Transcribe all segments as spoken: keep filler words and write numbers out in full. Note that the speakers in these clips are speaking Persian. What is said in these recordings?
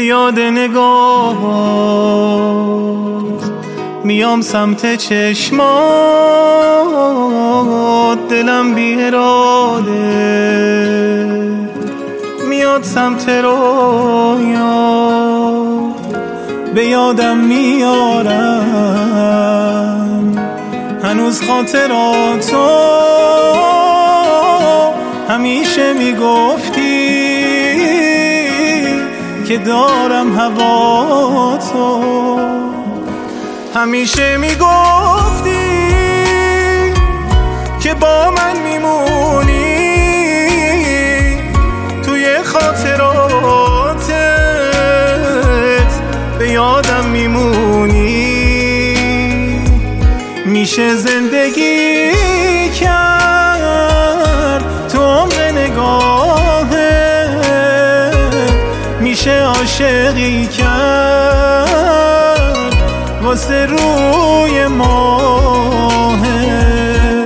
یاد نگاهات میام سمت چشمات، دلم بی اراده میاد سمت رویا، به یادم میارم هنوز خاطراتو. همیشه میگفتی که دارم هواتو، همیشه میگفتی که با من میمونی، توی خاطراتت به یادم میمونی. میشه زندگی کرد تو عمق نگاهت، میشه عاشقی کرد واسه روی ماهت.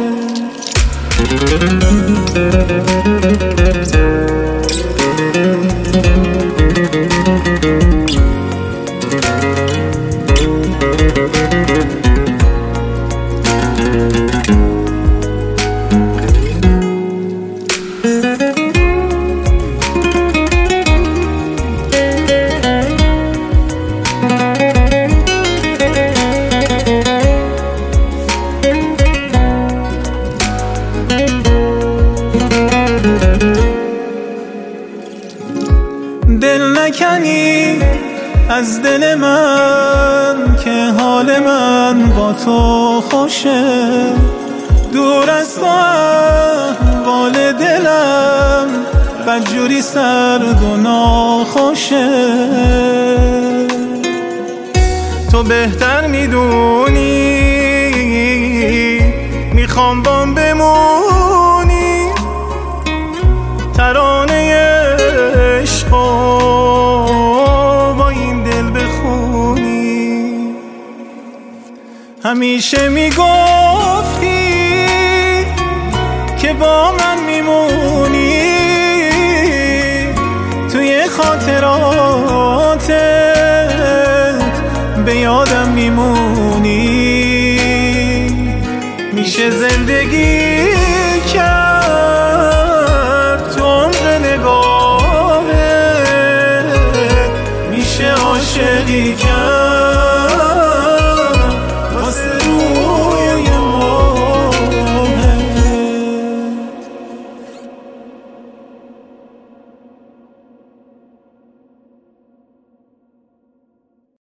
دل نکنی از دل من که حال من با تو خوشه، دور از تو احوال دلم بدجوری سرد و ناخوشه. تو بهتر میدونی میخوام بام بمونی، ترانه عشقو با این دل بخونی. همیشه میگفتی که با من میمونی، توی خاطراتت به یادم میمونی. میشه زندگی کرد تو عمق نگاهت، میشه عاشقی کرد